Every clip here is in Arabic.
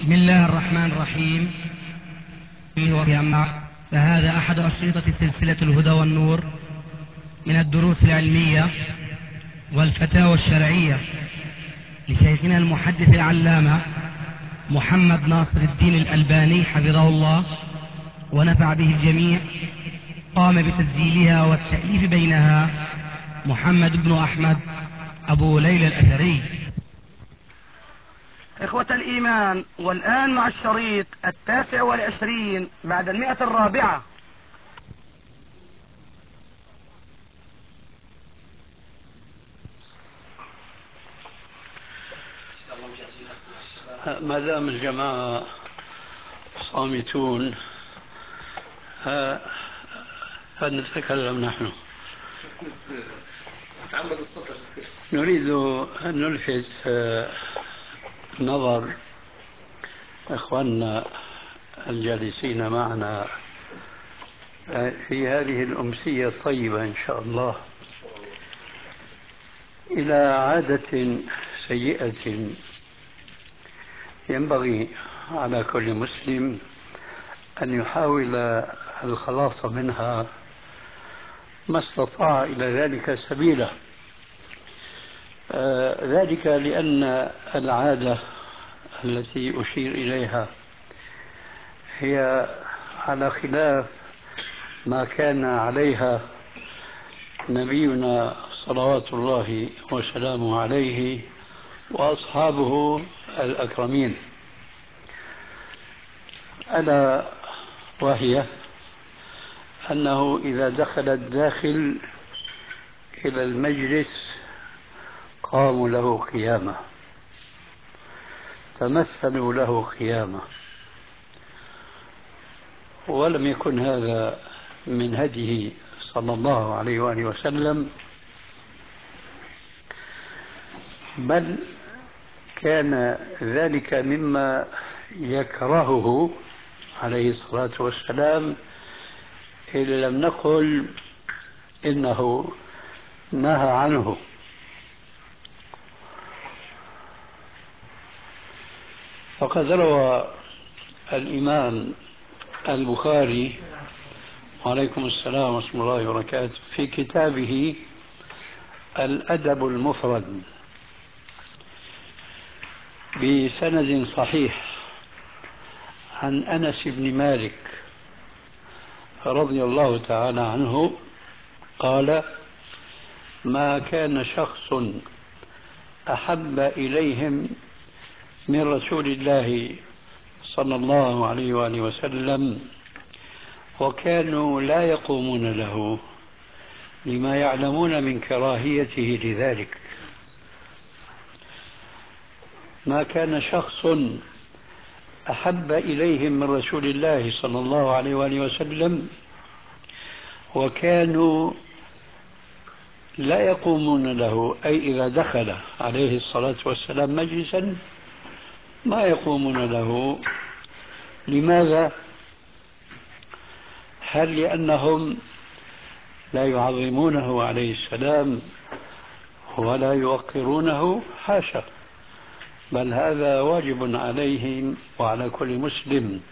بسم الله الرحمن الرحيم. فهذا أحد أشرطة سلسلة الهدى والنور من الدروس العلمية والفتاوى الشرعية لشيخنا المحدث العلامة محمد ناصر الدين الألباني حفظه الله ونفع به الجميع. قام بتسجيلها والتأليف بينها محمد بن أحمد أبو ليلى الأثري. إخوة الإيمان، والآن مع الشريط 29 بعد 100. ما دام الجماعة صامتون فلنتكلم نحن. نريد أن نلفت نظر إخواننا الجالسين معنا في هذه الأمسية الطيبة إن شاء الله إلى عادة سيئة ينبغي على كل مسلم أن يحاول الخلاص منها ما استطاع إلى ذلك سبيلا. ذلك لأن العادة التي أشير إليها هي على خلاف ما كان عليها نبينا صلوات الله وسلامه عليه وأصحابه الأكرمين، ألا وهي أنه إذا دخل الداخل إلى المجلس قاموا له قيامة، تمثلوا له قيامة، ولم يكن هذا من هديه صلى الله عليه وآله وسلم، بل كان ذلك مما يكرهه عليه الصلاة والسلام، إن لم نقل إنه نهى عنه. فقد روى الإمام البخاري وعليكم السلام ورحمة الله وبركاته في كتابه الأدب المفرد بسند صحيح عن أنس بن مالك رضي الله تعالى عنه قال: ما كان شخص أحب إليهم من رسول الله صلى الله عليه وآله وسلم وكانوا لا يقومون له لما يعلمون من كراهيته لذلك. ما كان شخص أحب إليهم من رسول الله صلى الله عليه وآله وسلم وكانوا لا يقومون له، أي إذا دخل عليه الصلاة والسلام مجلسا ما يقومون له. لماذا؟ هل لأنهم لا يعظمونه عليه السلام ولا يوقرونه؟ حاشا، بل هذا واجب عليهم وعلى كل مسلم.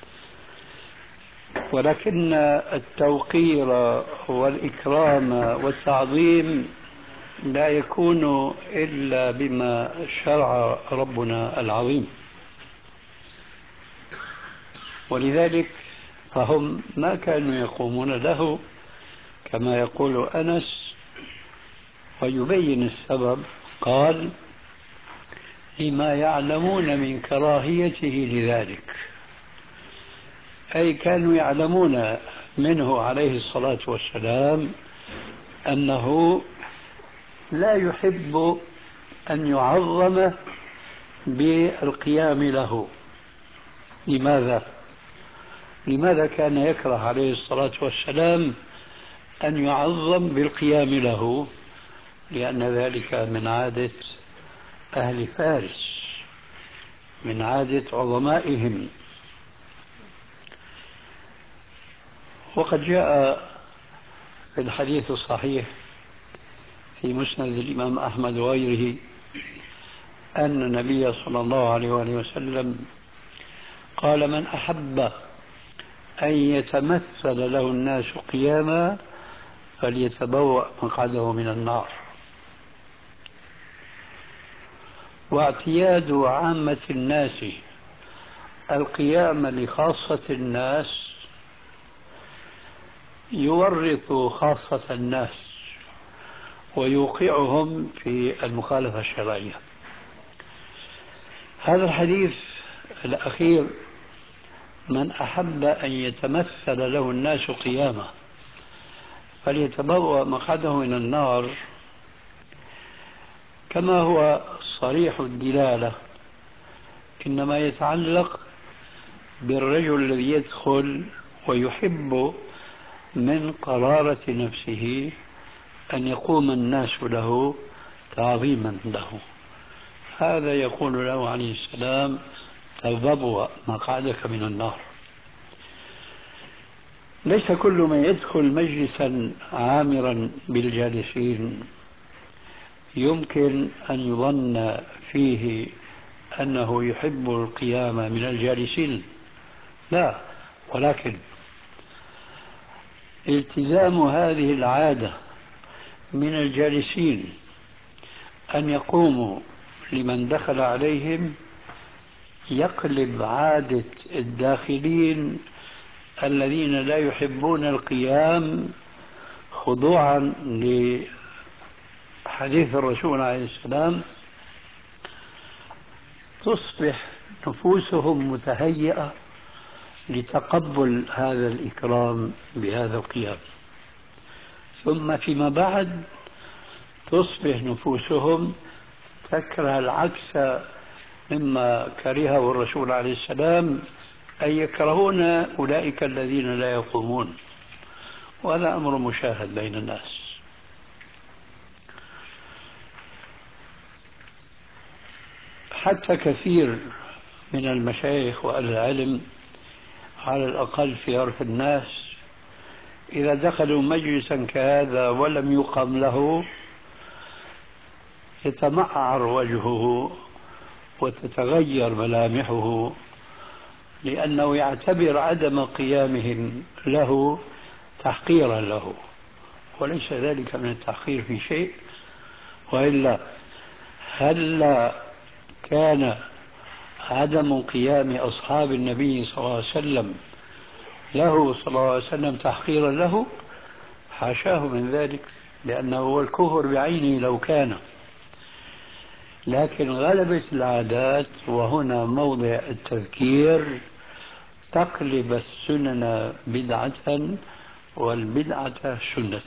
ولكن التوقير والإكرام والتعظيم لا يكون إلا بما شرع ربنا العظيم، ولذلك فهم ما كانوا يقومون له كما يقول أنس، ويبين السبب قال: لما يعلمون من كراهيته لذلك، أي كانوا يعلمون منه عليه الصلاة والسلام أنه لا يحب أن يعظم بالقيام له. لماذا كان يكره عليه الصلاة والسلام أن يعظم بالقيام له؟ لأن ذلك من عادة أهل فارس، من عادة عظمائهم. وقد جاء في الحديث الصحيح في مسند الإمام أحمد وغيره أن النبي صلى الله عليه وآله وسلم قال: من أحب أن يتمثل له الناس قياما فليتبوأ مقعده من النار. واعتياد عامة الناس القيام لخاصة الناس يورث خاصة الناس ويوقعهم في المخالفة الشرعية. هذا الحديث الأخير: من أحب أن يتمثل له الناس قياما فليتبوأ مقعده من النار، كما هو صريح الدلالة إنما يتعلق بالرجل الذي يدخل ويحب من قرارة نفسه أن يقوم الناس له تعظيما له. هذا يقول له عليه السلام: تبوأ مقعدك من النار. ليس كل من يدخل مجلسا عامرا بالجالسين يمكن أن يظن فيه أنه يحب القيام من الجالسين، لا، ولكن التزام هذه العادة من الجالسين أن يقوموا لمن دخل عليهم يقلب عادة الداخلين الذين لا يحبون القيام خضوعا لحديث الرسول عليه السلام، تصبح نفوسهم متهيئة لتقبل هذا الإكرام بهذا القيام. ثم فيما بعد تصبح نفوسهم تكره العكس مما كرهه الرسول عليه السلام، أي يكرهون أولئك الذين لا يقومون. وهذا أمر مشاهد بين الناس. حتى كثير من المشايخ وأهل العلم على الأقل في عرف الناس إذا دخلوا مجلسا كهذا ولم يقم له يتمعر وجهه وتتغير ملامحه، لأنه يعتبر عدم قيامهم له تحقيرا له، وليس ذلك من التحقير في شيء. وإلا هل كان عدم قيام أصحاب النبي صلى الله عليه وسلم له صلى الله عليه وسلم تحقيرا له؟ حاشاه من ذلك، لأنه هو الكفر بعينه لو كان. لكن غلبت العادات، وهنا موضع التذكير، تقلب السنن بدعة والبدعة سنة.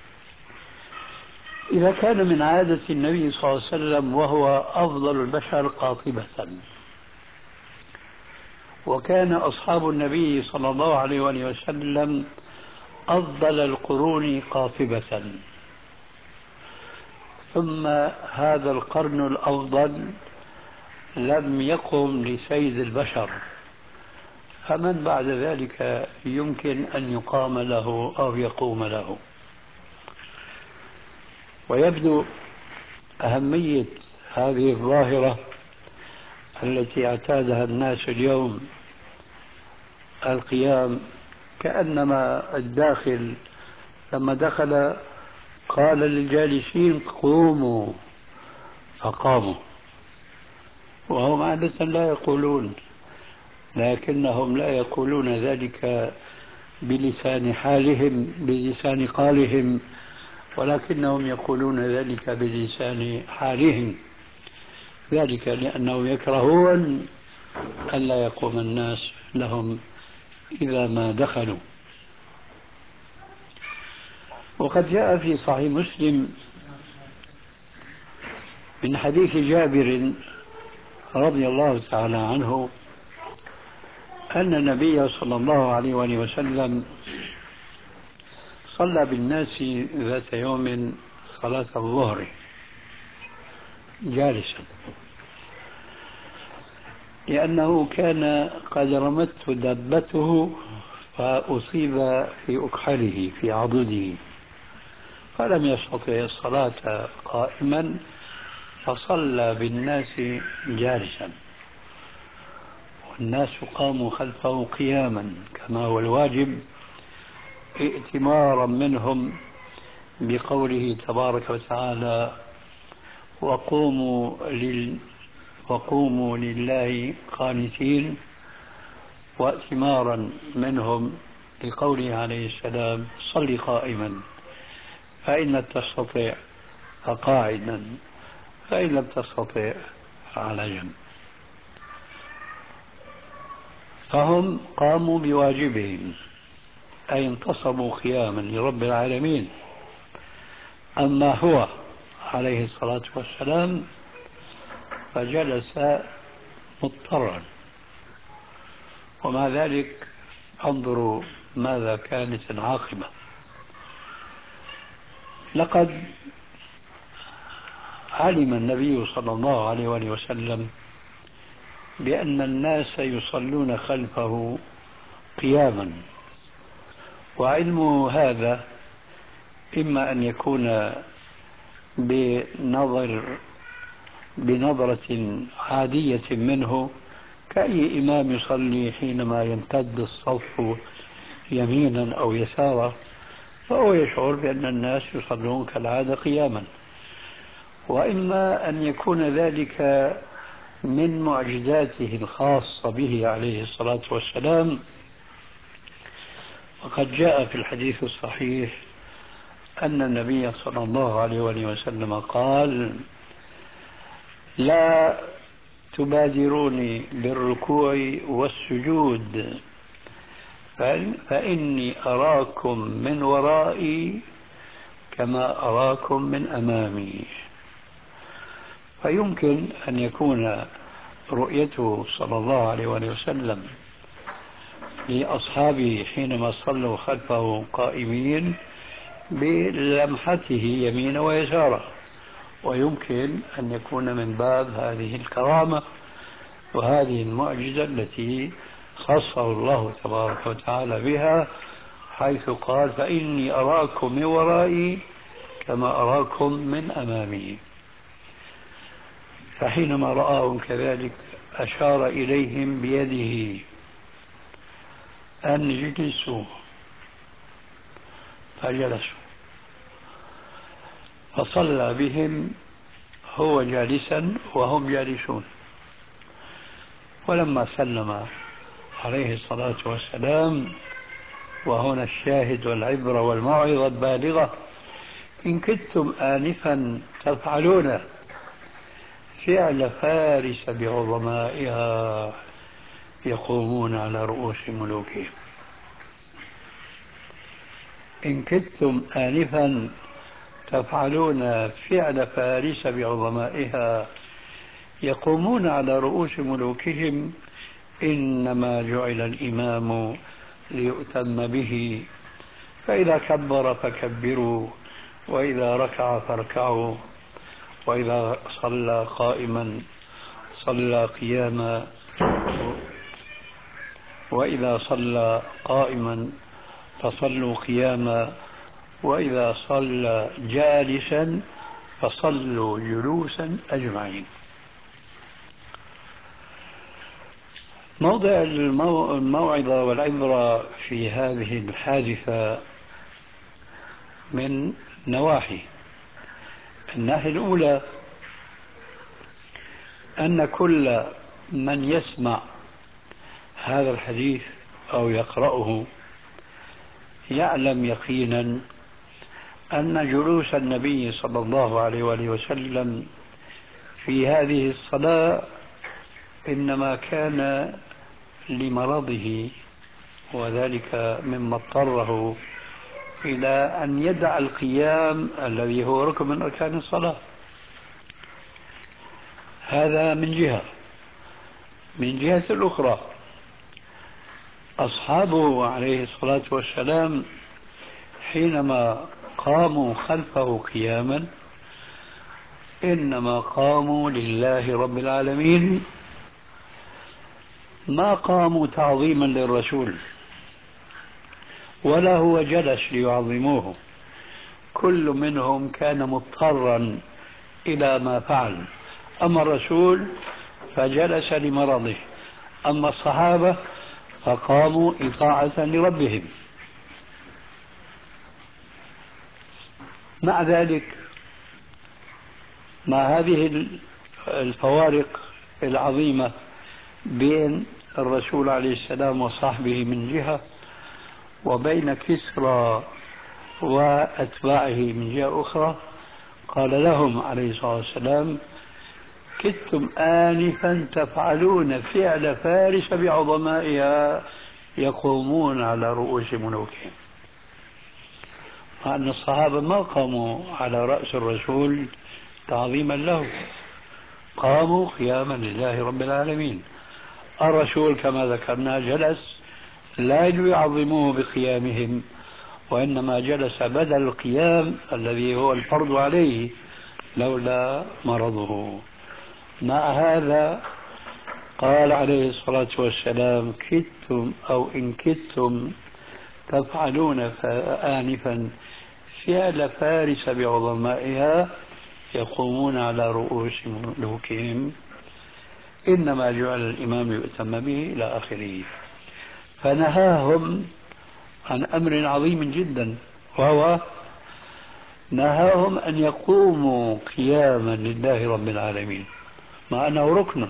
إذا كان من عادة النبي صلى الله عليه وسلم وهو أفضل البشر قاطبة، وكان أصحاب النبي صلى الله عليه وسلم أفضل القرون قاطبة، ثم هذا القرن الأفضل لم يقم لسيد البشر، فمن بعد ذلك يمكن أن يقام له أو يقوم له؟ ويبدو أهمية هذه الظاهرة التي اعتادها الناس اليوم، القيام، كأنما الداخل لما دخل قال للجالسين: قوموا، فقاموا. وهم عادة لا يقولون، لكنهم لا يقولون ذلك بلسان حالهم بلسان قالهم، ولكنهم يقولون ذلك بلسان حالهم، ذلك لأنهم يكرهون ألا يقوم الناس لهم إذا ما دخلوا. وقد جاء في صحيح مسلم من حديث جابر رضي الله تعالى عنه أن النبي صلى الله عليه وسلم صلى بالناس ذات يوم صلاة الظهر جالسا، لأنه كان قد رمته دابته فأصيب في أكحله في عضده، فلم يستطع الصلاة قائما، فصلى بالناس جالسا. والناس قاموا خلفه قياما كما هو الواجب، ائتمارا منهم بقوله تبارك وتعالى: وقوموا لله قانتين، وائتمارا منهم لقوله عليه السلام: صل قائما فإن لم تستطع فقاعدا فإن لم تستطع فعلى جنب. فهم قاموا بواجبهم، أي انتصبوا قياما لرب العالمين. أما هو عليه الصلاة والسلام فجلس مضطرا، ومع ذلك انظروا ماذا كانت العاقبة. لقد علم النبي صلى الله عليه وآله وسلم بأن الناس يصلون خلفه قياما، وعلمه هذا إما أن يكون بنظرة عادية منه كأي إمام يصلي حينما يمتد الصف يمينا أو يسارا، فهو يشعر بأن الناس يصلون كالعادة قياما، وإما أن يكون ذلك من معجزاته الخاصة به عليه الصلاة والسلام. وقد جاء في الحديث الصحيح أن النبي صلى الله عليه وسلم قال: لا تبادروني بالركوع والسجود فإني أراكم من ورائي كما أراكم من أمامي. فيمكن أن يكون رؤيته صلى الله عليه وسلم لأصحابه حينما صلوا خلفه قائمين بلمحته يمين ويساره، ويمكن أن يكون من باب هذه الكرامة وهذه المعجزة التي خصه الله تبارك وتعالى بها، حيث قال: فإني أراكم من ورائي كما أراكم من أمامي. فحينما رآهم كذلك أشار إليهم بيده أن يجلسوا، فجلسوا، فصلى بهم هو جالسا وهم جالسون. ولما سلم عليه الصلاة والسلام، وهنا الشاهد والعبرة والموعظة البالغة: إن كدتم آنفا تفعلون فعل فارس بعظمائها يقومون على رؤوس ملوكهم. إن كدتم آنفا تفعلون فعل فارس بعظمائها يقومون على رؤوس ملوكهم، إنما جعل الإمام ليؤتم به، فإذا كبر فكبروا، وإذا ركع فاركعوا، وإذا صلى قائما صلى قياما، وإذا صلى قائما فصلوا قياما، وإذا صلى جالسا فصلوا جلوسا أجمعين. موضع الموعظة والعبرة في هذه الحادثة من نواحي. الناحية الأولى أن كل من يسمع هذا الحديث أو يقرأه يعلم يقينا أن جلوس النبي صلى الله عليه وآله وسلم في هذه الصلاة إنما كان لمرضه، وذلك مما اضطره إلى أن يدع القيام الذي هو ركن من أركان الصلاة. هذا من جهة. من جهة الأخرى، أصحابه عليه الصلاة والسلام حينما قاموا خلفه قياما إنما قاموا لله رب العالمين، ما قاموا تعظيما للرسول، ولا هو جلس ليعظموه. كل منهم كان مضطرا إلى ما فعل. أما الرسول فجلس لمرضه، أما الصحابة فقاموا إطاعة لربهم. مع ذلك، مع هذه الفوارق العظيمة بين الرسول عليه السلام وصحبه من جهة، وبين كسرى وأتباعه من جهة أخرى، قال لهم عليه الصلاة والسلام: كدتم آنفا تفعلون فعل فارس بعظمائها يقومون على رؤوس ملوكهم. مع أن الصحابة ما قاموا على رأس الرسول تعظيما له، قاموا قياما لله رب العالمين. الرسول كما ذكرنا جلس لا ليعظموه بقيامهم، وإنما جلس بدل القيام الذي هو الفرض عليه لولا مرضه. مع هذا قال عليه الصلاة والسلام: كدتم أو إن كدتم تفعلون آنفا فعل فارس بعظمائها يقومون على رؤوس ملوكهم، إنما جعل الإمام يؤتم به إلى آخره. فنهاهم عن أمر عظيم جدا، وهو نهاهم أن يقوموا قياما لله رب العالمين مع أنه ركن،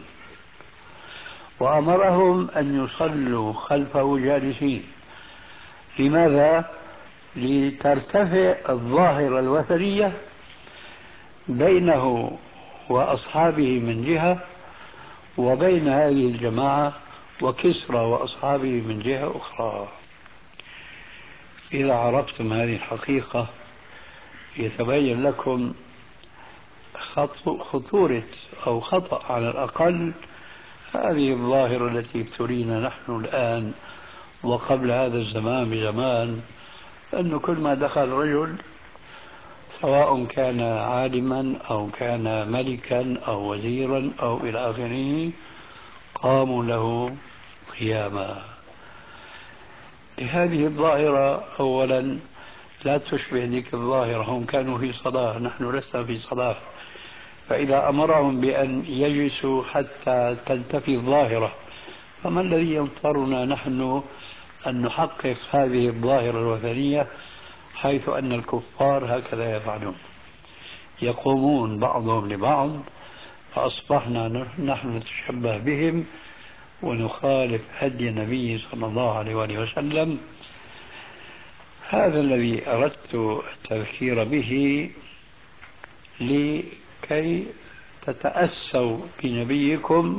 وأمرهم أن يصلوا خلفه جالسين. لماذا؟ لترتفع الظاهرة الوثنية بينه وأصحابه من جهة، وبين هذه الجماعة وكسرى وأصحابه من جهة أخرى. إذا عرفتم هذه الحقيقة يتبين لكم خطورة أو خطأ على الأقل هذه الظاهرة التي ابتلينا نحن الآن وقبل هذا الزمان بزمان، أنه كل ما دخل رجل سواء كان عالما أو كان ملكا أو وزيرا أو إلى آخره قاموا له قياما. هذه الظاهرة أولا لا تشبه ذيك الظاهرة، هم كانوا في صلاة، نحن لسنا في صلاة. فإذا أمرهم بأن يجلسوا حتى تنتفي الظاهرة، فما الذي ينصرنا نحن أن نحقق هذه الظاهرة الوثنية، حيث أن الكفار هكذا يفعلون، يقومون بعضهم لبعض، فأصبحنا نحن نتشبه بهم ونخالف هدي النبي صلى الله عليه وآله وسلم. هذا الذي أردت التذكير به لكي تتأسوا بنبيكم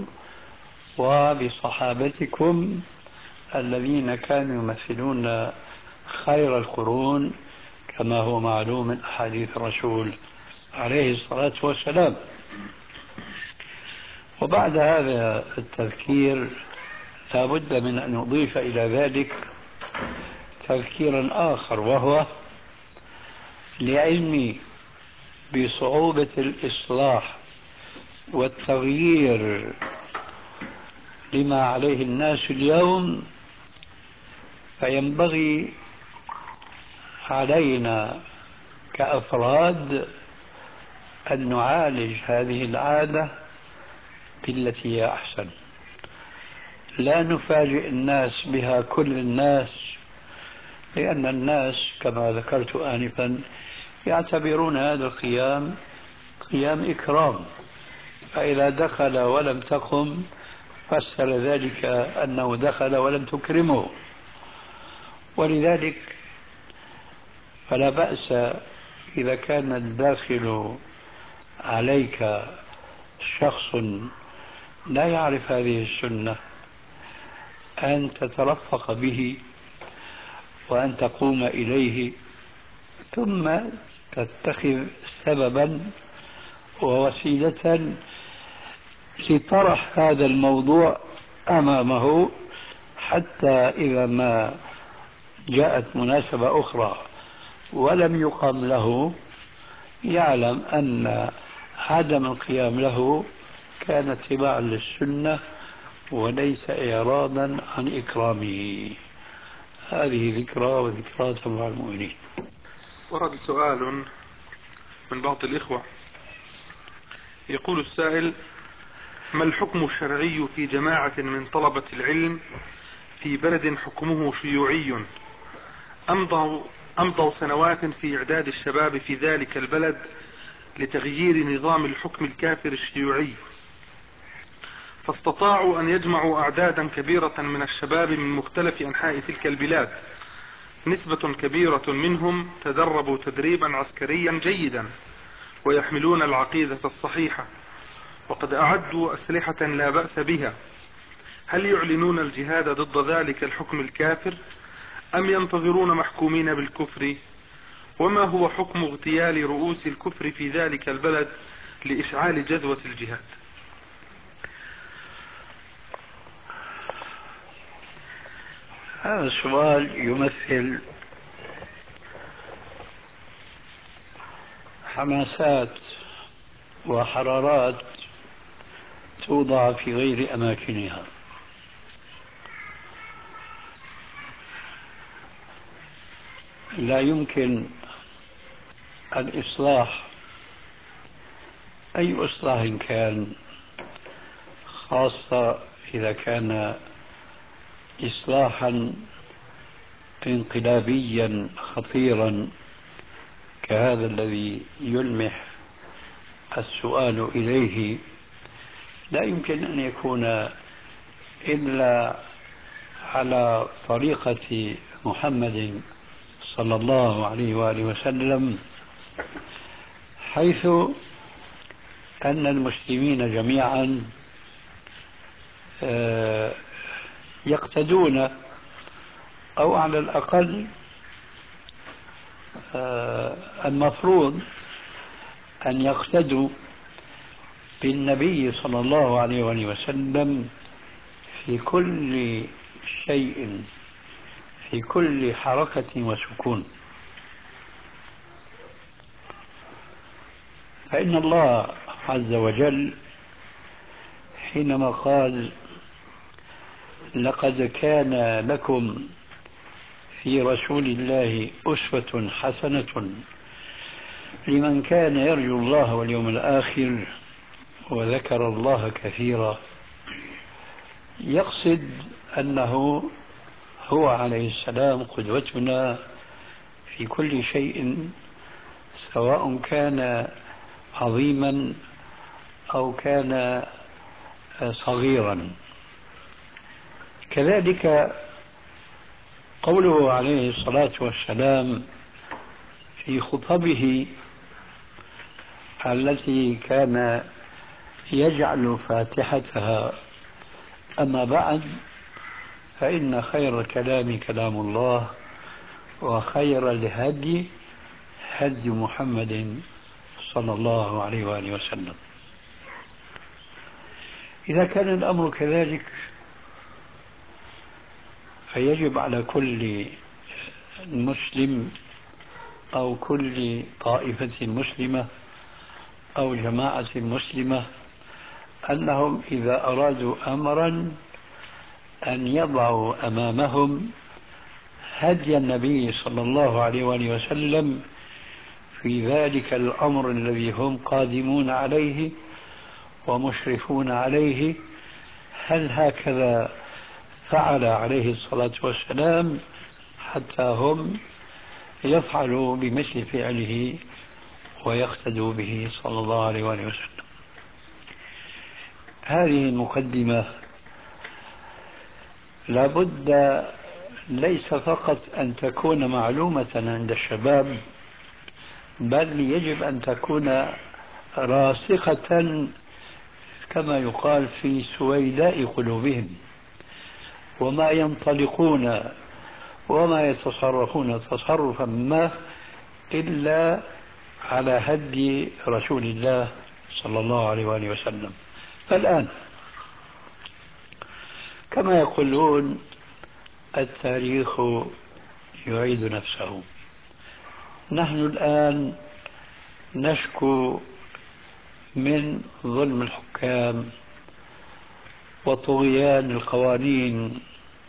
وبصحابتكم الذين كانوا يمثلون خير القرون كما هو معلوم من أحاديث الرسول عليه الصلاة والسلام. وبعد هذا التذكير لا بد من أن أضيف إلى ذلك تذكيرا آخر، وهو لعلمي بصعوبة الإصلاح والتغيير لما عليه الناس اليوم، فينبغي علينا كأفراد أن نعالج هذه العادة بالتي هي أحسن. لا نفاجئ الناس بها كل الناس، لأن الناس كما ذكرت آنفا يعتبرون هذا القيام قيام إكرام، فإذا دخل ولم تقم فسر ذلك أنه دخل ولم تكرمه. ولذلك فلا بأس إذا كان الداخل عليك شخص لا يعرف هذه السنة أن تترفق به وأن تقوم إليه، ثم تتخذ سببا ووسيلة لطرح هذا الموضوع أمامه، حتى إذا ما جاءت مناسبة أخرى ولم يقم له يعلم أن عدم القيام له كان اتباعا للسنة وليس إعراضا عن إكرامه. هذه ذكرى وذكرى مع المؤمنين. ورد سؤال من بعض الإخوة، يقول السائل: ما الحكم الشرعي في جماعة من طلبة العلم في بلد حكمه شيوعي أمضوا سنوات في إعداد الشباب في ذلك البلد لتغيير نظام الحكم الكافر الشيوعي، فاستطاعوا أن يجمعوا أعدادا كبيرة من الشباب من مختلف أنحاء تلك البلاد، نسبة كبيرة منهم تدربوا تدريبا عسكريا جيدا ويحملون العقيدة الصحيحة، وقد أعدوا أسلحة لا بأس بها. هل يعلنون الجهاد ضد ذلك الحكم الكافر أم ينتظرون محكومين بالكفر؟ وما هو حكم اغتيال رؤوس الكفر في ذلك البلد لإشعال جذوة الجهاد؟ هذا السؤال يمثل حماسات وحرارات توضع في غير أماكنها. لا يمكن الإصلاح، أي إصلاح كان، خاصة إذا كان إصلاحا انقلابيا خطيرا كهذا الذي يلمح السؤال إليه، لا يمكن أن يكون إلا على طريقة محمد صلى الله عليه وآله وسلم، حيث أن المسلمين جميعا يقتدون، أو على الأقل المفروض أن يقتدوا بالنبي صلى الله عليه وآله وسلم في كل شيء، في كل حركة وسكون. فإن الله عز وجل حينما قال: لقد كان لكم في رسول الله أسوة حسنة لمن كان يرجو الله واليوم الآخر وذكر الله كثيرا، يقصد أنه هو عليه السلام قدوتنا في كل شيء، سواء كان عظيما أو كان صغيرا. كذلك قوله عليه الصلاة والسلام في خطبه التي كان يجعل فاتحتها: أما بعد، فإن خير الكلام كلام الله، وخير الهدي هدي محمد صلى الله عليه وآله وسلم. إذا كان الأمر كذلك، فيجب على كل مسلم أو كل طائفة مسلمة أو جماعة مسلمة أنهم إذا أرادوا أمرا أن يضعوا أمامهم هدي النبي صلى الله عليه وآله وسلم في ذلك الأمر الذي هم قادمون عليه ومشرفون عليه. هل هكذا فعل عليه الصلاة والسلام حتى هم يفعلوا بمثل فعله ويقتدوا به صلى الله عليه وآله وسلم؟ هذه المقدمة لابد ليس فقط أن تكون معلومة عند الشباب، بل يجب أن تكون راسخة كما يقال في سويداء قلوبهم، وما ينطلقون وما يتصرفون تصرفا ما إلا على هدي رسول الله صلى الله عليه وآله وسلم. فالآن كما يقولون التاريخ يعيد نفسه. نحن الآن نشكو من ظلم الحكام وطغيان القوانين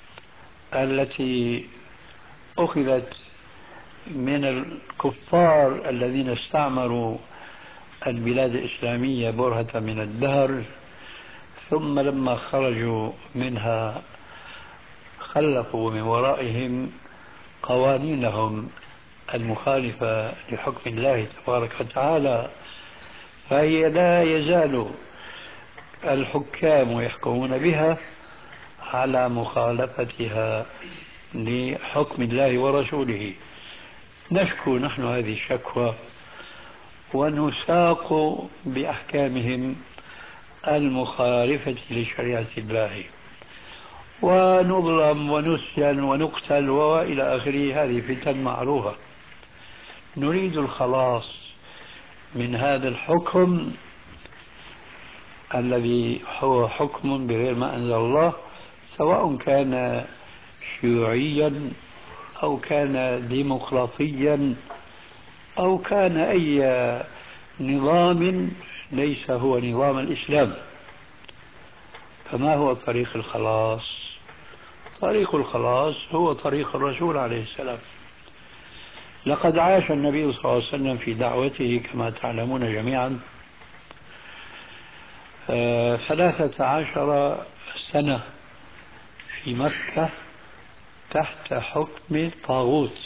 التي أخذت من الكفار الذين استعمروا البلاد الإسلامية برهة من الدهر، ثم لما خرجوا منها خلفوا من ورائهم قوانينهم المخالفة لحكم الله تبارك وتعالى، فهي لا يزال الحكام يحكمون بها على مخالفتها لحكم الله ورسوله. نشكو نحن هذه الشكوى ونساق بأحكامهم المخالفة لشريعة الله، ونظلم ونسجن ونقتل وإلى آخره. هذه فتن معروفة. نريد الخلاص من هذا الحكم الذي هو حكم بغير ما أنزل الله، سواء كان شيوعيا أو كان ديمقراطيا أو كان أي نظام ليس هو نظام الإسلام. فما هو طريق الخلاص؟ طريق الخلاص هو طريق الرسول عليه السلام. لقد عاش النبي صلى الله عليه وسلم في دعوته كما تعلمون جميعا 13 سنة في مكة تحت حكم الطاغوت.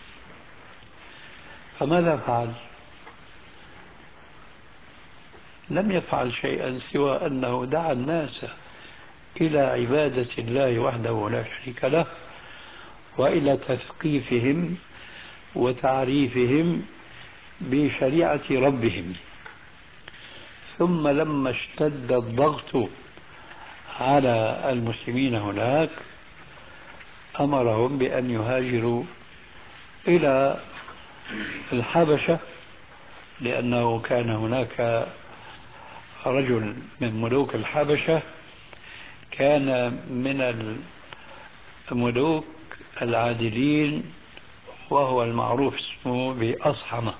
فماذا فعل؟ لم يفعل شيئا سوى أنه دعا الناس إلى عبادة الله وحده لا شريك له، وإلى تثقيفهم وتعريفهم بشريعة ربهم. ثم لما اشتد الضغط على المسلمين هناك أمرهم بأن يهاجروا إلى الحبشة، لأنه كان هناك رجل من ملوك الحبشة كان من الملوك العادلين، وهو المعروف اسمه بأصحمة.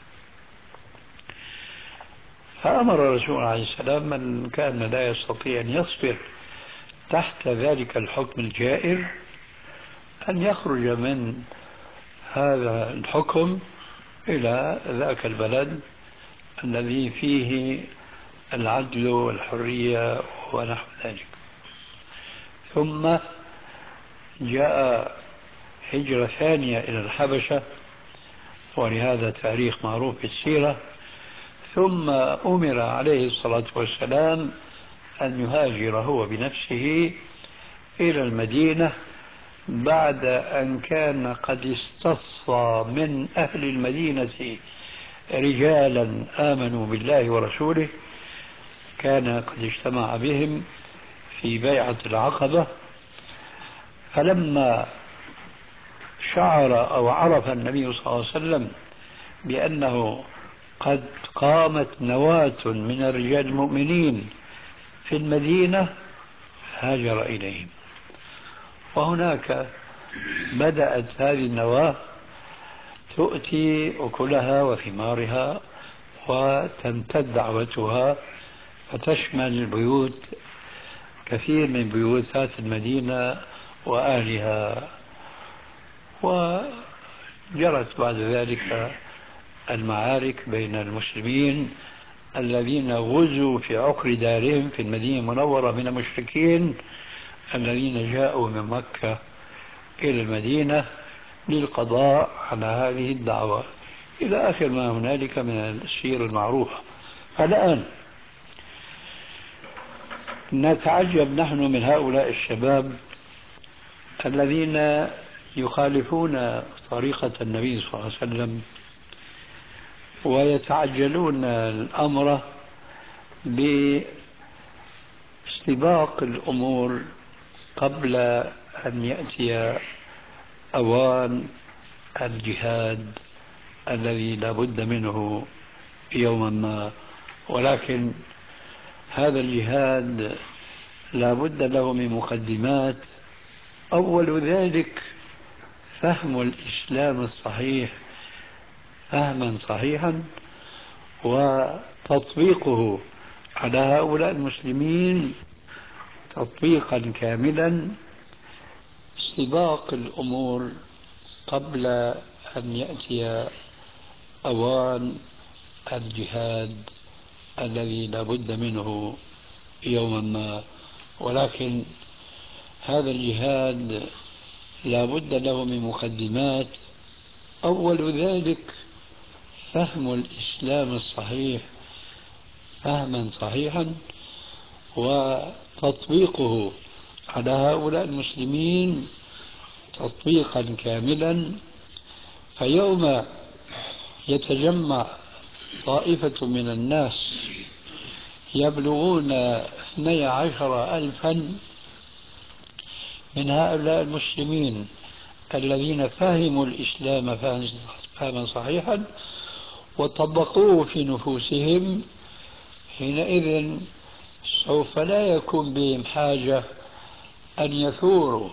فأمر الرسول عليه السلام من كان لا يستطيع أن يصبر تحت ذلك الحكم الجائر أن يخرج من هذا الحكم إلى ذاك البلد الذي فيه العدل والحرية ونحو ذلك. ثم جاء هجرة ثانية إلى الحبشة، ولهذا تاريخ معروف في السيرة. ثم أمر عليه الصلاة والسلام أن يهاجر هو بنفسه إلى المدينة بعد أن كان قد استصفى من أهل المدينة رجالا آمنوا بالله ورسوله، كان قد اجتمع بهم في بيعة العقبة. فلما شعر أو عرف النبي صلى الله عليه وسلم بأنه قد قامت نواة من الرجال المؤمنين في المدينة هاجر إليهم. وهناك بدأت هذه النواة تؤتي أكلها وثمارها وتمتد دعوتها، فتشمل البيوت كثير من بيوتات المدينة وأهلها. وجرت بعد ذلك المعارك بين المسلمين الذين غزوا في عقر دارهم في المدينة المنورة من المشركين الذين جاءوا من مكة إلى المدينة للقضاء على هذه الدعوة، إلى آخر ما هنالك من السير المعروفة. الآن نتعجب نحن من هؤلاء الشباب الذين يخالفون طريقة النبي صلى الله عليه وسلم ويتعجلون الأمر باستباق الأمور قبل أن يأتي أوان الجهاد الذي لا بد منه يوما ما. ولكن هذا الجهاد لا بد له من مقدمات، أول ذلك فهم الإسلام الصحيح فهما صحيحا، وتطبيقه على هؤلاء المسلمين تطبيقا كاملا، استباق الأمور قبل أن يأتي أوان الجهاد الذي لا بد منه يوما ما، ولكن هذا الجهاد لا بد له من مقدمات. أول ذلك فهم الإسلام الصحيح فهما صحيحا، وتطبيقه على هؤلاء المسلمين تطبيقا كاملا. فيوم يتجمع طائفة من الناس يبلغون 12,000 من هؤلاء المسلمين الذين فهموا الإسلام فهما صحيحا وطبقوه في نفوسهم، حينئذ سوف لا يكون بهم حاجة أن يثوروا،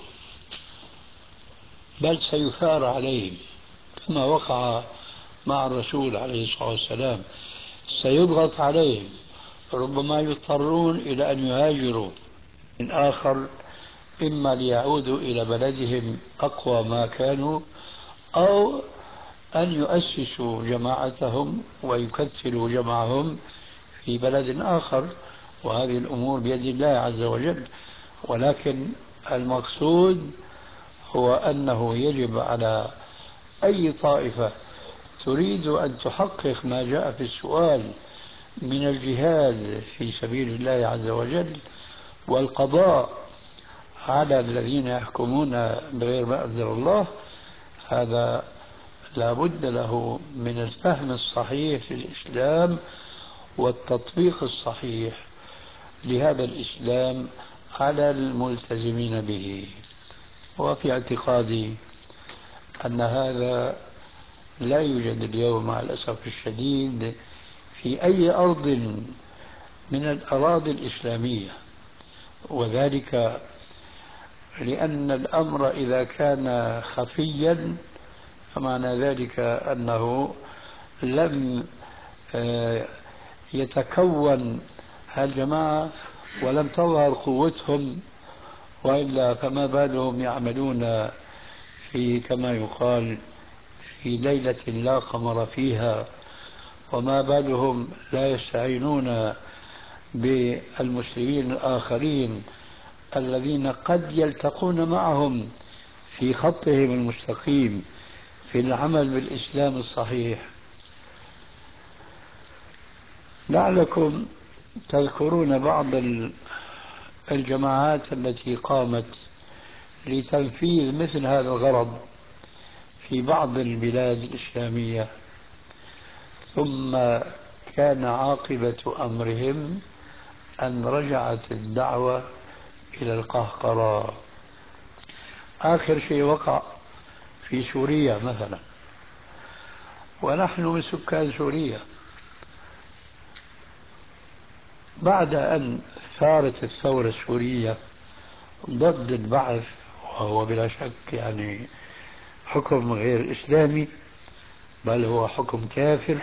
بل سيثار عليهم كما وقع مع الرسول عليه الصلاة والسلام. سيضغط عليهم، ربما يضطرون إلى أن يهاجروا من آخر، إما ليعودوا إلى بلدهم أقوى ما كانوا، أو أن يؤسسوا جماعتهم ويكثروا جمعهم في بلد آخر، وهذه الأمور بيد الله عز وجل. ولكن المقصود هو أنه يجب على أي طائفة تريد أن تحقق ما جاء في السؤال من الجهاد في سبيل الله عز وجل والقضاء على الذين يحكمون بغير ما أنزل الله، هذا لا بد له من الفهم الصحيح للإسلام والتطبيق الصحيح لهذا الإسلام على الملتزمين به. وفي اعتقادي أن هذا لا يوجد اليوم مع الأسف الشديد في أي أرض من الأراضي الإسلامية، وذلك لأن الأمر إذا كان خفيا فمعنى ذلك أنه لم يتكون هالجماعة ولم تظهر قوتهم، وإلا فما بالهم يعملون في كما يقال في ليلة لا قمر فيها، وما بالهم لا يستعينون بالمسلمين الآخرين الذين قد يلتقون معهم في خطهم المستقيم في العمل بالإسلام الصحيح. لعلكم تذكرون بعض الجماعات التي قامت لتنفيذ مثل هذا الغرض في بعض البلاد الإسلامية، ثم كان عاقبة أمرهم أن رجعت الدعوة إلى القهقرة. آخر شيء وقع في سوريا مثلا، ونحن من سكان سوريا. بعد أن ثارت الثورة السورية ضد البعث، وهو بلا شك يعني حكم غير إسلامي، بل هو حكم كافر،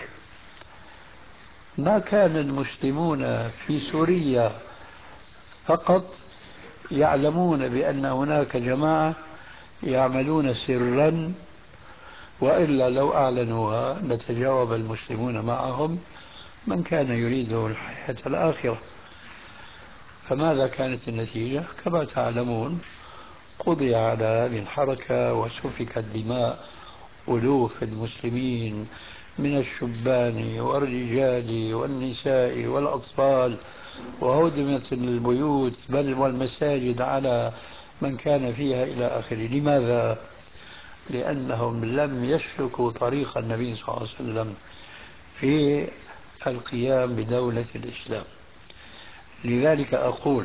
ما كان المسلمون في سوريا فقط يعلمون بأن هناك جماعة يعملون سرا، وإلا لو أعلنوها لتجاوب المسلمون معهم من كان يريد الحياة الآخرة. فماذا كانت النتيجة؟ كما تعلمون، قضي على هذه الحركة وسفكت دماء ألوف المسلمين من الشبان والرجال والنساء والأطفال، وهدمت البيوت بل والمساجد على من كان فيها إلى آخره. لماذا؟ لأنهم لم يسلكوا طريق النبي صلى الله عليه وسلم في القيام بدولة الإسلام. لذلك أقول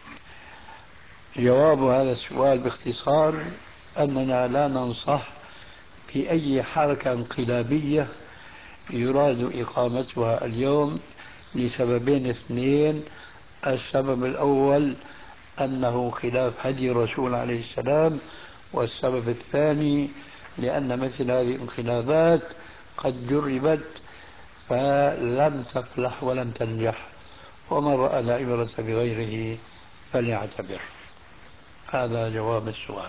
جواب هذا السؤال باختصار أننا لا ننصح في أي حركة انقلابية يراد إقامتها اليوم لسببين اثنين. السبب الأول أنه خلاف هدي الرسول عليه السلام، والسبب الثاني لأن مثل هذه الانقلابات قد جربت فلم تفلح ولم تنجح، ومن رأى لا عبرة بغيره فليعتبر. هذا جواب السؤال.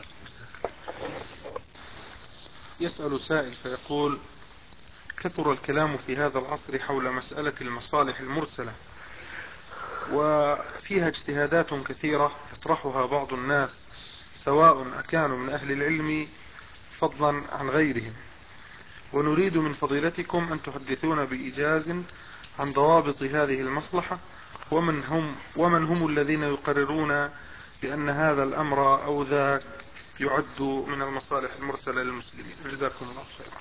يسأل سائل فيقول: كثر الكلام في هذا العصر حول مسألة المصالح المرسلة وفيها اجتهادات كثيرة يطرحها بعض الناس سواء أكانوا من أهل العلم فضلا عن غيرهم، ونريد من فضيلتكم أن تحدثونا بإيجاز عن ضوابط هذه المصلحة، ومن هم الذين يقررون بأن هذا الأمر أو ذاك يعد من المصالح المرسلة للمسلمين. جزاكم الله خيرا.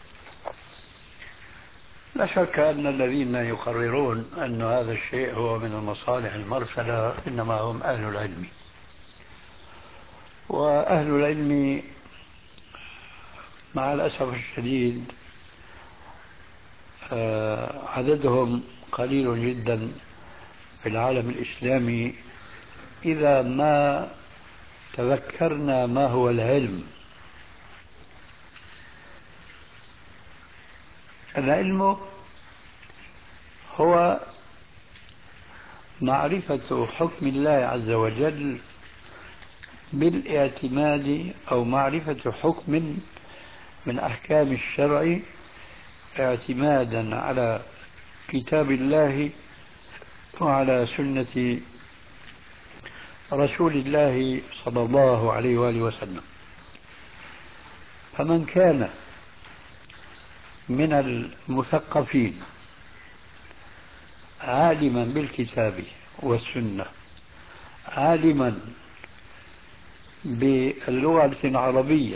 لا شك أن الذين يقررون أن هذا الشيء هو من المصالح المرسلة إنما هم أهل العلم، وأهل العلم مع الأسف الشديد عددهم قليل جدا في العالم الإسلامي إذا ما تذكرنا ما هو العلم. العلم هو معرفة حكم الله عز وجل بالاعتماد، أو معرفة حكم من أحكام الشرع اعتمادا على كتاب الله وعلى سنة رسول الله صلى الله عليه وآله وسلم. فمن كان من المثقفين عالما بالكتاب والسنة، عالما باللغة العربية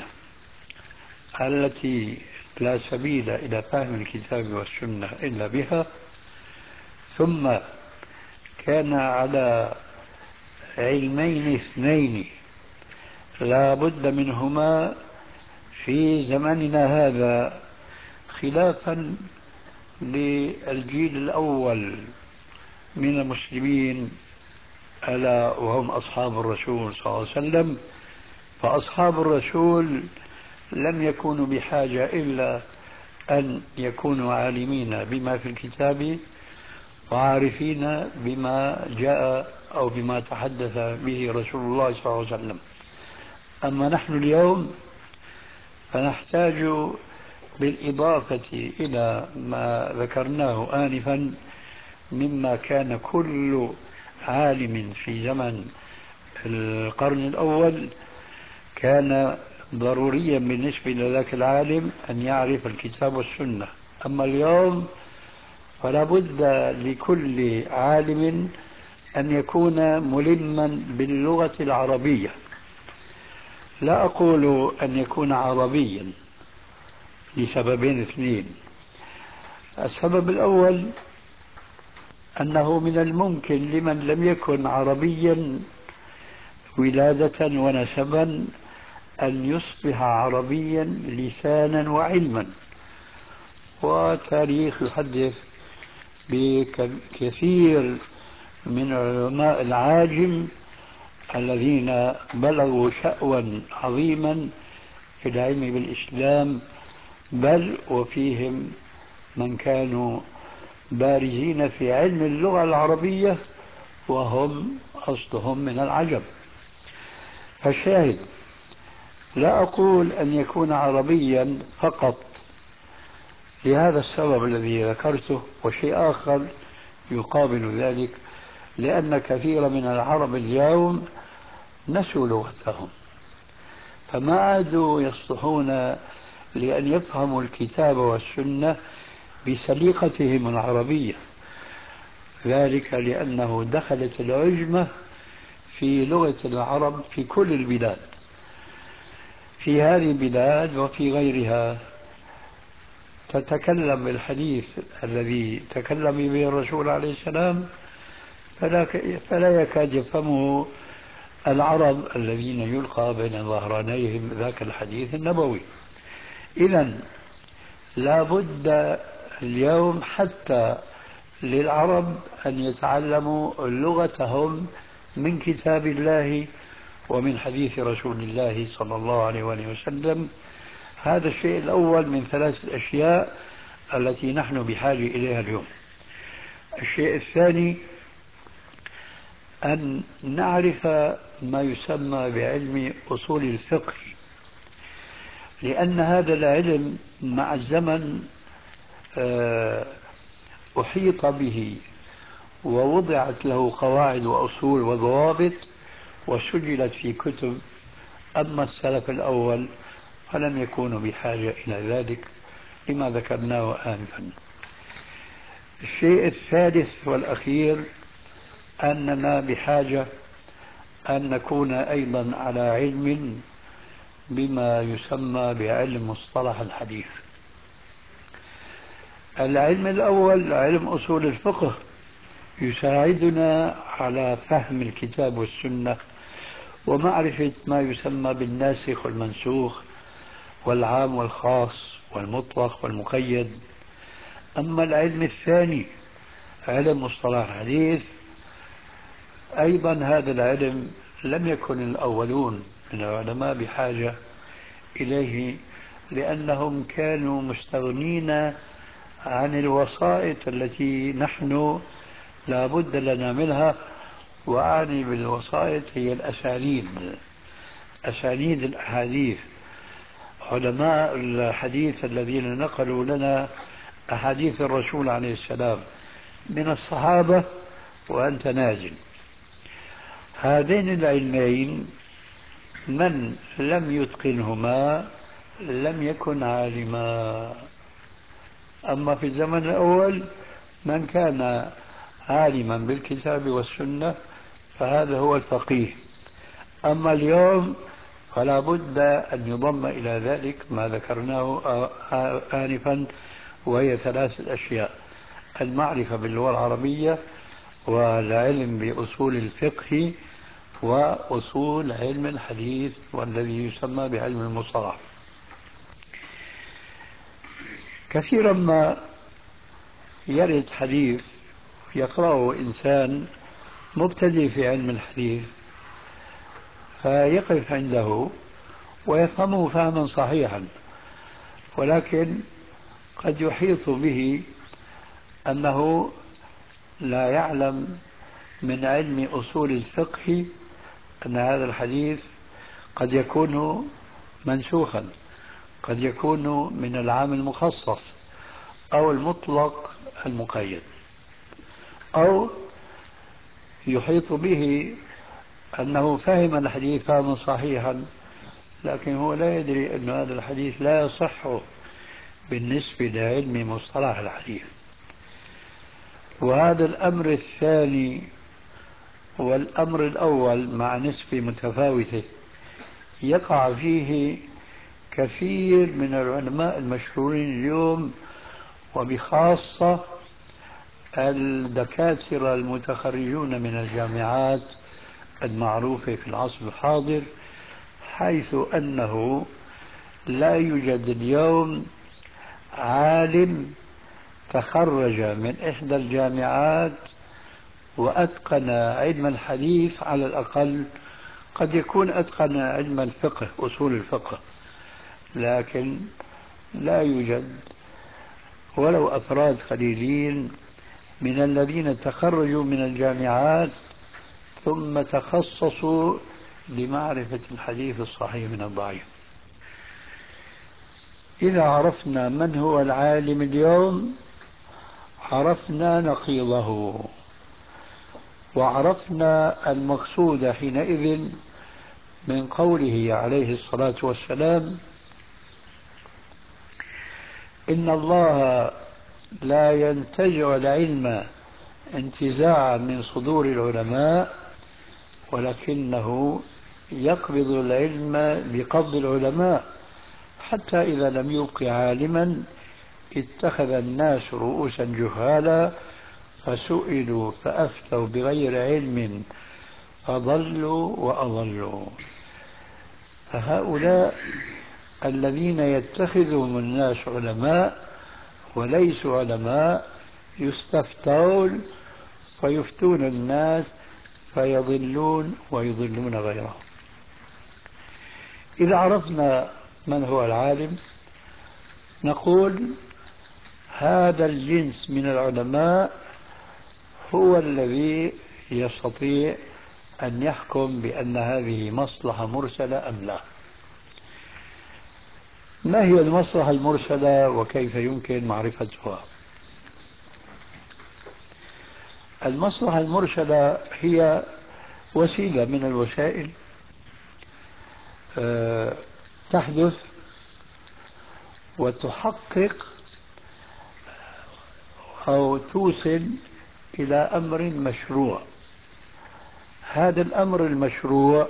التي لا سبيل إلى فهم الكتاب والسنة إلا بها، ثم كان على علمين اثنين لا بد منهما في زماننا هذا، خلافا للجيل الأول من المسلمين ألا وهم أصحاب الرسول صلى الله عليه وسلم. فأصحاب الرسول لم يكونوا بحاجة إلا أن يكونوا عالمين بما في الكتاب وعارفين بما جاء أو بما تحدث به رسول الله صلى الله عليه وسلم. أما نحن اليوم فنحتاج بالإضافة إلى ما ذكرناه آنفا مما كان كل عالم في زمن القرن الأول كان ضروريا بالنسبة لذاك العالم أن يعرف الكتاب والسنة. أما اليوم فلا بد لكل عالم أن يكون ملما باللغة العربية. لا أقول أن يكون عربيا لسببين اثنين. السبب الأول أنه من الممكن لمن لم يكن عربيا ولادة ونسبا أن يصبح عربيا لسانا وعلما، وتاريخ يحدث بكثير من علماء العاجم الذين بلغوا شأوا عظيما في العلم بالإسلام، بل وفيهم من كانوا بارزين في علم اللغة العربية وهم أصلهم من العجم. فالشاهد لا أقول أن يكون عربيا فقط لهذا السبب الذي ذكرته، وشيء آخر يقابل ذلك، لأن كثير من العرب اليوم نسوا لغتهم فما عادوا يصلحون لأن يفهموا الكتاب والسنة بسليقتهم العربية، ذلك لأنه دخلت العجمة في لغة العرب في كل البلاد، في هذه البلاد وفي غيرها تتكلم بالحديث الذي تكلم به الرسول عليه السلام فلا يكاد يفهمه العرب الذين يلقى بين ظهرانيهم ذاك الحديث النبوي. إذن لا بد اليوم حتى للعرب أن يتعلموا لغتهم من كتاب الله ومن حديث رسول الله صلى الله عليه وسلم. هذا الشيء الأول من ثلاث الأشياء التي نحن بحاجة إليها اليوم. الشيء الثاني أن نعرف ما يسمى بعلم أصول الفقه، لأن هذا العلم مع الزمن أحيط به ووضعت له قواعد وأصول وضوابط وسجلت في كتب. أما السلف الأول فلم يكونوا بحاجة إلى ذلك لما ذكرناه آنفا. الشيء الثالث والأخير أننا بحاجة أن نكون أيضا على علم بما يسمى بعلم مصطلح الحديث. العلم الأول علم أصول الفقه يساعدنا على فهم الكتاب والسنة ومعرفة ما يسمى بالناسخ والمنسوخ والعام والخاص والمطلق والمقيد. أما العلم الثاني علم مصطلح الحديث، أيضا هذا العلم لم يكن الأولون من العلماء بحاجة إليه، لأنهم كانوا مستغنين عن الوسائط التي نحن لا بد لنا منها. وأعني بالوسائط هي الأسانيد، أسانيد الأحاديث. علماء الحديث الذين نقلوا لنا أحاديث الرسول عليه السلام من الصحابة وأنت نازل، هذين العلمين من لم يتقنهما لم يكن عالما. أما في الزمن الأول من كان عالما بالكتاب والسنة فهذا هو الفقيه. أما اليوم فلا بد أن يضم إلى ذلك ما ذكرناه آنفا، وهي ثلاثة أشياء: المعرفة باللغة العربية، والعلم بأصول الفقه، وأصول علم الحديث والذي يسمى بعلم المصطلح. كثيرا ما يرد حديث يقرأه إنسان مبتدئ في علم الحديث فيقف عنده ويفهمه فهما صحيحا، ولكن قد يحيط به أنه لا يعلم من علم أصول الفقه أن هذا الحديث قد يكون منسوخا، قد يكون من العام المخصص أو المطلق المقيد، أو يحيط به أنه فهم الحديث فهما صحيحا لكن هو لا يدري أن هذا الحديث لا يصح بالنسبة لعلم مصطلح الحديث. وهذا الأمر الثاني والأمر الأول مع نسبة متفاوتة يقع فيه كثير من العلماء المشهورين اليوم، وبخاصة الدكاترة المتخرجون من الجامعات المعروفة في العصر الحاضر، حيث أنه لا يوجد اليوم عالم تخرج من إحدى الجامعات وأتقن علم الحديث على الأقل. قد يكون أتقن علم الفقه أصول الفقه، لكن لا يوجد ولو أفراد قليلين من الذين تخرجوا من الجامعات ثم تخصصوا لمعرفة الحديث الصحيح من الضعيف. إذا عرفنا من هو العالم اليوم عرفنا نقيضه، وعرفنا المقصود حينئذ من قوله عليه الصلاة والسلام: إن الله لا ينتزع العلم انتزاعا من صدور العلماء ولكنه يقبض العلم بقبض العلماء، حتى إذا لم يبق عالما اتخذ الناس رؤوسا جهالا فسئلوا فأفتوا بغير علم فضلوا وأضلوا. فهؤلاء الذين يتخذهم الناس علماء وليسوا علماء يستفتون فيفتون الناس فيضلون ويضلون غيرهم. إذا عرفنا من هو العالم نقول هذا الجنس من العلماء هو الذي يستطيع أن يحكم بأن هذه مصلحة مرسلة أم لا. ما هي المصلحة المرسلة وكيف يمكن معرفتها؟ المصلحة المرسلة هي وسيلة من الوسائل تحدث وتحقق أو توصل إلى أمر مشروع. هذا الأمر المشروع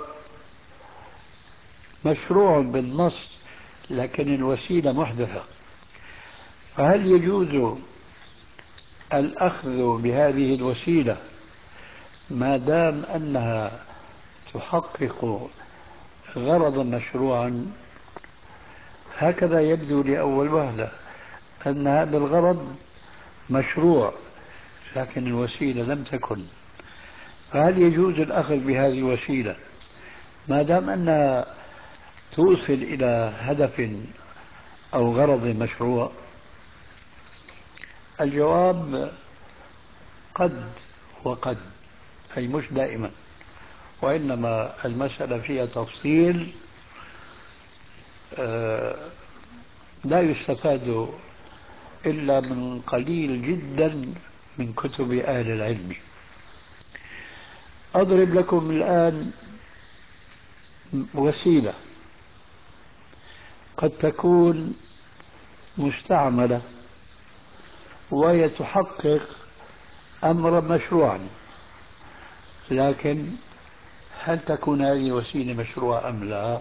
مشروع بالنص، لكن الوسيلة محدثة. فهل يجوز الأخذ بهذه الوسيلة ما دام أنها تحقق غرضا مشروعا؟ هكذا يبدو لأول وهلة أن هذا الغرض مشروع لكن الوسيلة لم تكن. فهل يجوز الأخذ بهذه الوسيلة ما دام أنها توصل إلى هدف أو غرض مشروع؟ الجواب قد وقد، أي مش دائما، وإنما المسألة فيها تفصيل لا يستفاد إلا من قليل جدا من كتب أهل العلم. أضرب لكم الآن وسيلة قد تكون مستعملة وهي تحقق أمرا مشروعا، لكن هل تكون هذه الوسيلة مشروعة أم لا؟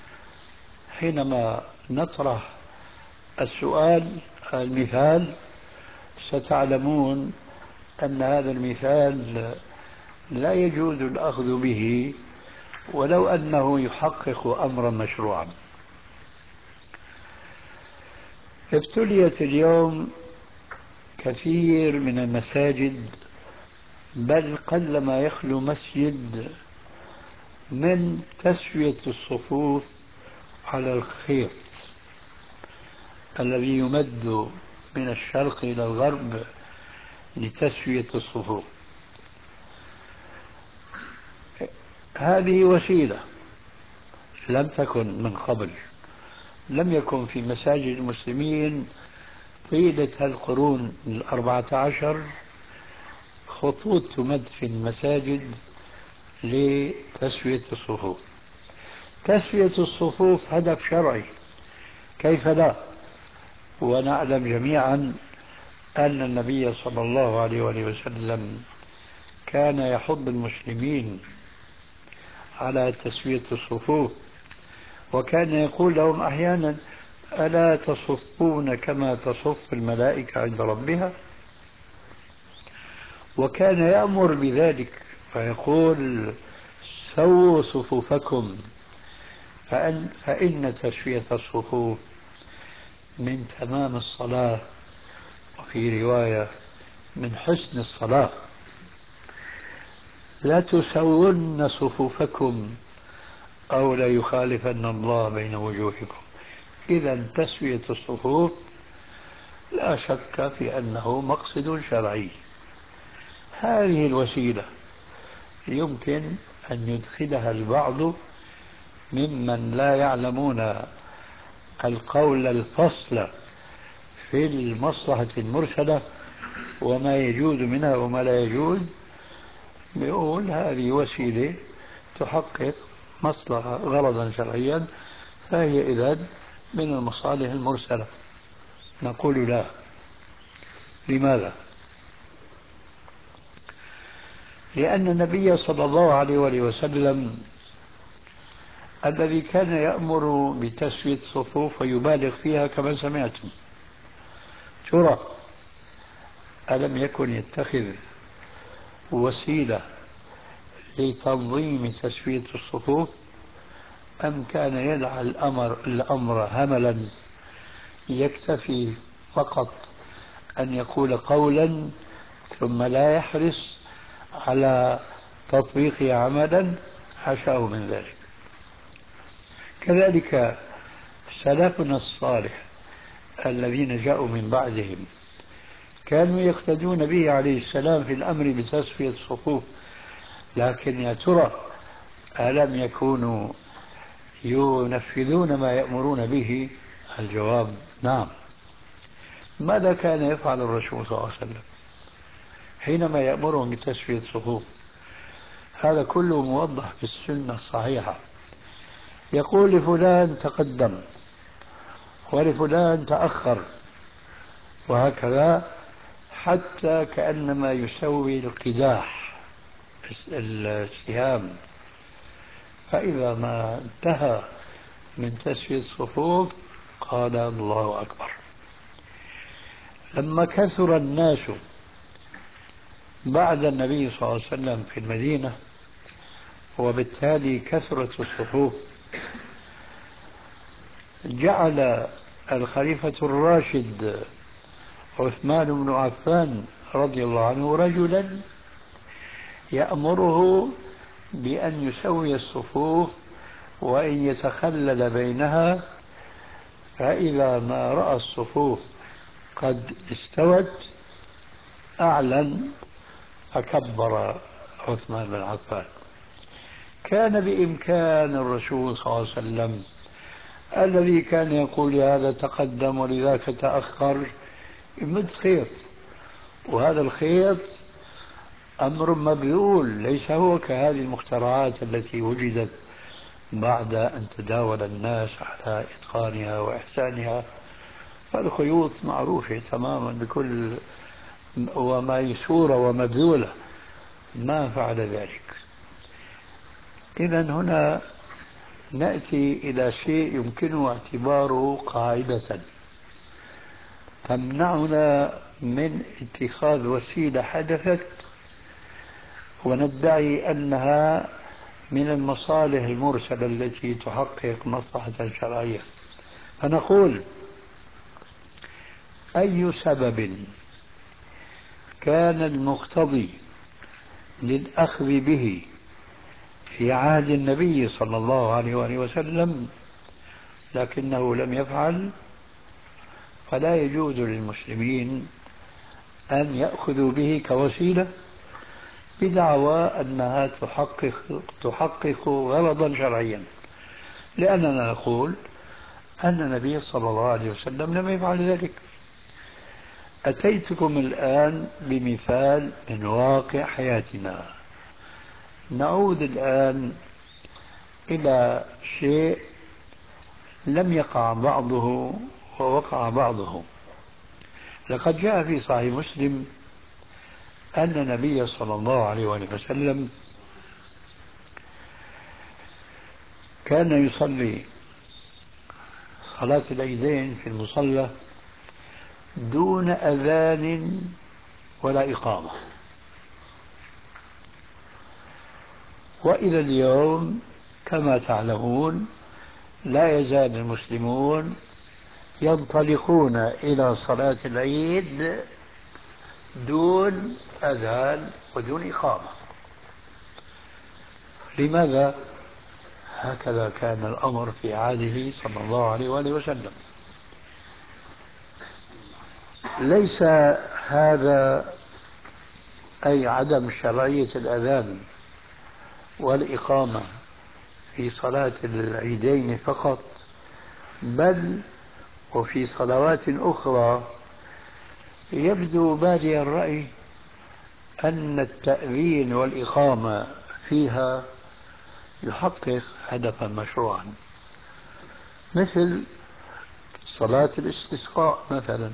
حينما نطرح السؤال المثال ستعلمون أن هذا المثال لا يجوز الأخذ به ولو أنه يحقق أمرا مشروعا. ابتليت اليوم كثير من المساجد، بل قلما يخلو مسجد، من تسوية الصفوف على الخيط الذي يمد من الشرق إلى الغرب لتسوية الصفوف. هذه وسيلة لم تكن من قبل، لم يكن في مساجد المسلمين طيلة القرون 14 خطوط تمد في المساجد لتسوية الصفوف. تسوية الصفوف هدف شرعي، كيف لا؟ ونعلم جميعا أن النبي صلى الله عليه وآله وسلم كان يحض المسلمين على تسوية الصفوف، وكان يقول لهم أحيانا: ألا تصفون كما تصف الملائكة عند ربها؟ وكان يأمر بذلك فيقول: سووا صفوفكم فإن تسوية الصفوف من تمام الصلاة، وفي رواية من حسن الصلاة. لا تسون صفوفكم أو لا يخالفن الله بين وجوهكم. إذا تسوية الصفوف لا شك في أنه مقصد شرعي. هذه الوسيلة يمكن أن يدخلها البعض ممن لا يعلمون القول الفصل في المصلحة المرسلة وما يجوز منها وما لا يجوز، بيقول هذه وسيلة تحقق مصلحة غرضا شرعيا فهي إذن من المصالح المرسلة. نقول لا. لماذا؟ لأن النبي صلى الله عليه وآله وسلم الذي كان يأمر بتسوية الصفوف ويبالغ فيها كما سمعتم، ترى ألم يكن يتخذ وسيلة لتنظيم تسوية الصفوف، أم كان يدع الأمر هملا يكتفي فقط أن يقول قولا ثم لا يحرص على تطبيقه عملا؟ حاشاه من ذلك. كذلك سلفنا الصالح الذين جاءوا من بعدهم كانوا يقتدون به عليه السلام في الأمر بتسوية الصفوف، لكن يا ترى ألم يكونوا ينفذون ما يأمرون به؟ الجواب نعم. ماذا كان يفعل الرسول صلى الله عليه وسلم حينما يأمرهم بتسوية الصفوف. هذا كله موضح في السنة الصحيحة. يقول لفلان تقدم ولفلان تأخر، وهكذا، حتى كأنما يسوي القداح السهام. فإذا ما انتهى من تسوية الصفوف قال الله أكبر. لما كثر الناس بعد النبي صلى الله عليه وسلم في المدينة، وبالتالي كثرت الصفوف، جعل الخليفة الراشد عثمان بن عفان رضي الله عنه رجلا يأمره بأن يسوي الصفوف وأن يتخلل بينها، فإذا ما رأى الصفوف قد استوت أعلن فكبر عثمان بن عفان. كان بإمكان الرسول صلى الله عليه وسلم الذي كان يقول هذا تقدم ولذاك تأخر يمد خيط، وهذا الخيط أمر مبذول، ليس هو كهذه المخترعات التي وجدت بعد أن تداول الناس على إتقانها وإحسانها. فالخيوط معروفة تماما بكل وميسورة ومبذولة، ما فعل ذلك. إذن هنا نأتي إلى شيء يمكن اعتباره قاعدة تمنعنا من اتخاذ وسيلة حدثت وندعي أنها من المصالح المرسلة التي تحقق مصلحة شرعية. فنقول: أي سبب كان المقتضي للأخذ به في عهد النبي صلى الله عليه وآله وسلم لكنه لم يفعل، فلا يجوز للمسلمين أن يأخذوا به كوسيلة بدعوى أنها تحقق غرضا شرعيا، لأننا نقول أن النبي صلى الله عليه وسلم لم يفعل ذلك. أتيتكم الآن بمثال من واقع حياتنا. نعود الآن إلى شيء لم يقع بعضه ووقع بعضه. لقد جاء في صحيح مسلم أن النبي صلى الله عليه وسلم كان يصلي صلاة العيدين في المصلى دون أذان ولا إقامة. وإلى اليوم كما تعلمون لا يزال المسلمون ينطلقون إلى صلاة العيد دون أذان ودون إقامة. لماذا؟ هكذا كان الأمر في عهده صلى الله عليه وآله وسلم. ليس هذا أي عدم شرعية الأذان والإقامة في صلاة العيدين فقط، بل وفي صلوات أخرى يبدو بادي الرأي أن التأذين والإقامة فيها يحقق هدفا مشروعا، مثل صلاة الاستسقاء مثلا.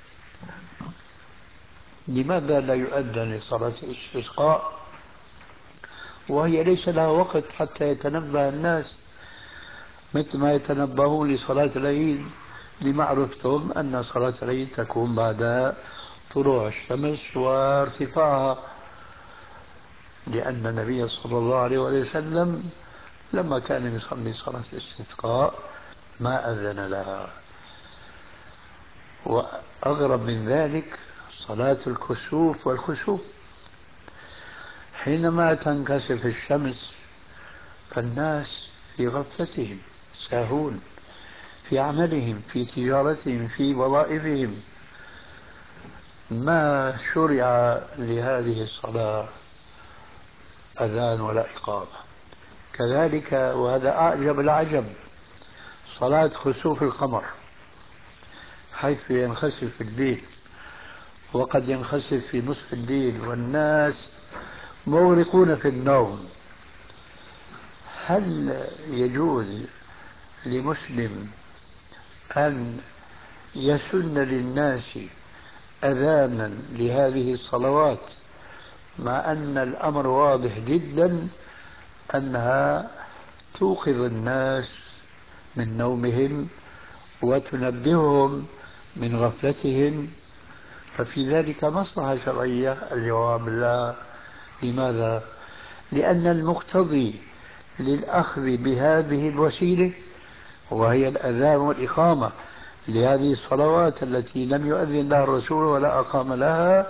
لماذا لا يؤذن لصلاة الاستسقاء وهي ليس لها وقت حتى يتنبه الناس مثل ما يتنبهون لصلاة العيد، لمعرفتهم أن صلاة العيد تكون بعد طلوع الشمس وارتفاعها، لأن النبي صلى الله عليه وسلم لما كان يصلي صلاة الاستسقاء ما أذن لها. وأغرب من ذلك صلاة الكسوف والخسوف، حينما تنكسف الشمس فالناس في غفلتهم ساهون في عملهم في تجارتهم في وظائفهم، ما شرع لهذه الصلاة أذان ولا إقامة. كذلك وهذا أعجب العجب صلاة خسوف القمر، حيث ينخسف الليل وقد ينخسف في نصف الليل والناس مغرقون في النوم، هل يجوز لمسلم أن يسن للناس أذانا لهذه الصلوات مع أن الأمر واضح جدا أنها توقظ الناس من نومهم وتنبههم من غفلتهم، ففي ذلك مصلحة شرعية؟ الجواب لا. لماذا؟ لأن المقتضي للأخذ بهذه الوسيلة وهي الأذان والإقامة لهذه الصلوات التي لم يؤذن لها الرسول ولا أقام لها،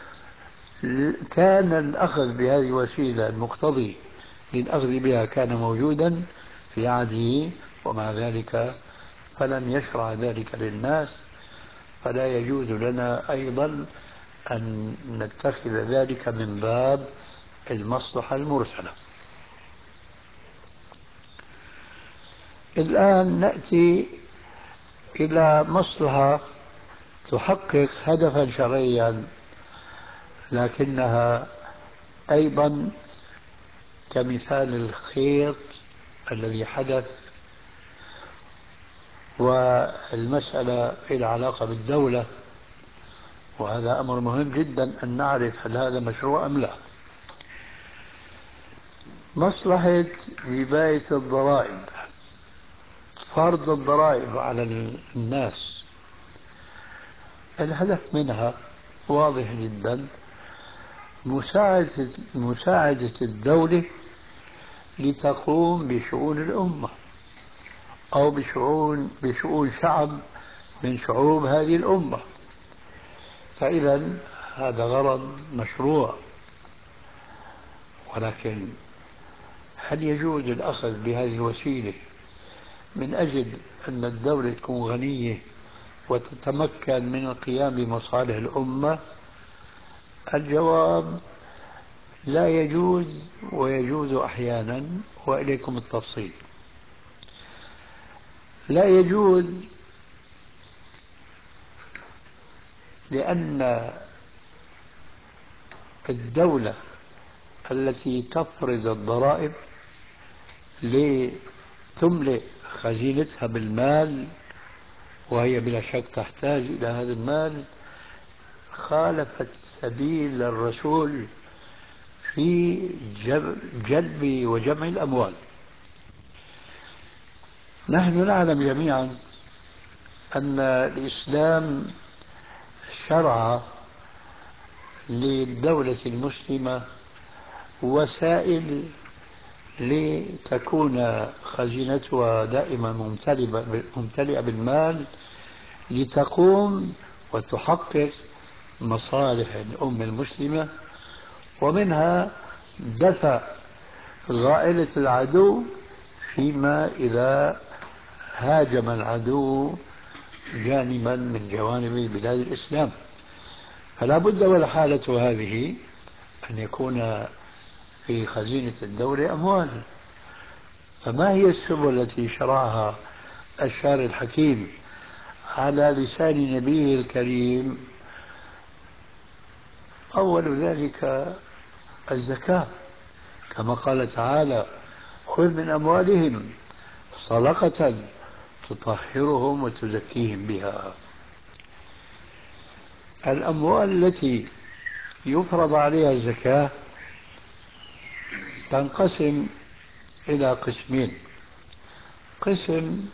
كان الأخذ بهذه الوسيلة المقتضي للأخذ بها كان موجودا في عهده، ومع ذلك فلم يشرع ذلك للناس، فلا يجوز لنا أيضا أن نتخذ ذلك من باب المصلحة المرسلة. الآن نأتي إلى مصلحة تحقق هدفا شرعيا، لكنها أيضا كمثال الخيط الذي حدث، والمسألة إلى علاقة بالدولة، وهذا أمر مهم جدا أن نعرف هل هذا مشروع أم لا. مصلحة جباية الضرائب، فرض الضرائب على الناس، الهدف منها واضح جدا، مساعدة الدولة لتقوم بشؤون الأمة أو بشؤون شعب من شعوب هذه الأمة، فإذا هذا غرض مشروع. ولكن هل يجوز الأخذ بهذه الوسيلة من أجل أن الدولة تكون غنية وتتمكن من القيام بمصالح الأمة؟ الجواب لا يجوز، ويجوز أحيانا، وإليكم التفصيل. لا يجوز لأن الدولة التي تفرض الضرائب لتملئ خزينتها بالمال، وهي بلا شك تحتاج إلى هذا المال، خالفت سبيل الرسول في جلب وجمع الأموال. نحن نعلم جميعا أن الإسلام شرع للدولة المسلمة وسائل لتكون خزينتها دائما ممتلئة بالمال لتقوم وتحقق مصالح الأمة المسلمة، ومنها دفع غائلة العدو فيما إذا هاجم العدو جانبا من جوانب بلاد الإسلام. فلا بد والحالة هذه أن يكون في خزينة الدولة أموال. فما هي السبل التي شرعها الشارع الحكيم على لسان نبيه الكريم؟ أول ذلك الزكاة، كما قال تعالى: خذ من أموالهم صدقة تطهرهم وتزكيهم بها. الأموال التي يفرض عليها الزكاة تنقسم إلى قسمين: قسم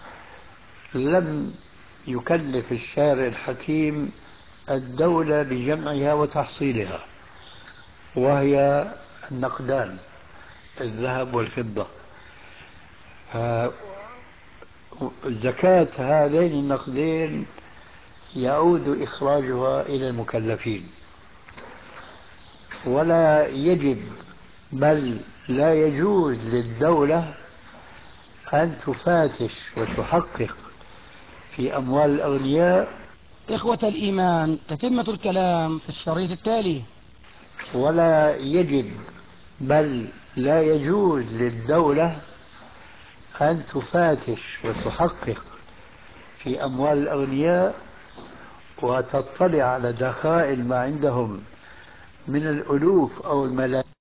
لم يكلف الشارع الحكيم الدولة بجمعها وتحصيلها، وهي النقدان، الذهب والفضة. زكاة هذين النقدين يعود إخراجها إلى المكلفين، ولا يجب بل لا يجوز للدولة أن تفاتش وتحقق في أموال الأغنياء. إخوة الإيمان، تتمة الكلام في الشريط التالي. ولا يجب بل لا يجوز للدولة أن تفاتش وتحقق في أموال الأغنياء، وتطلع على دخائل ما عندهم من الألوف أو الملايين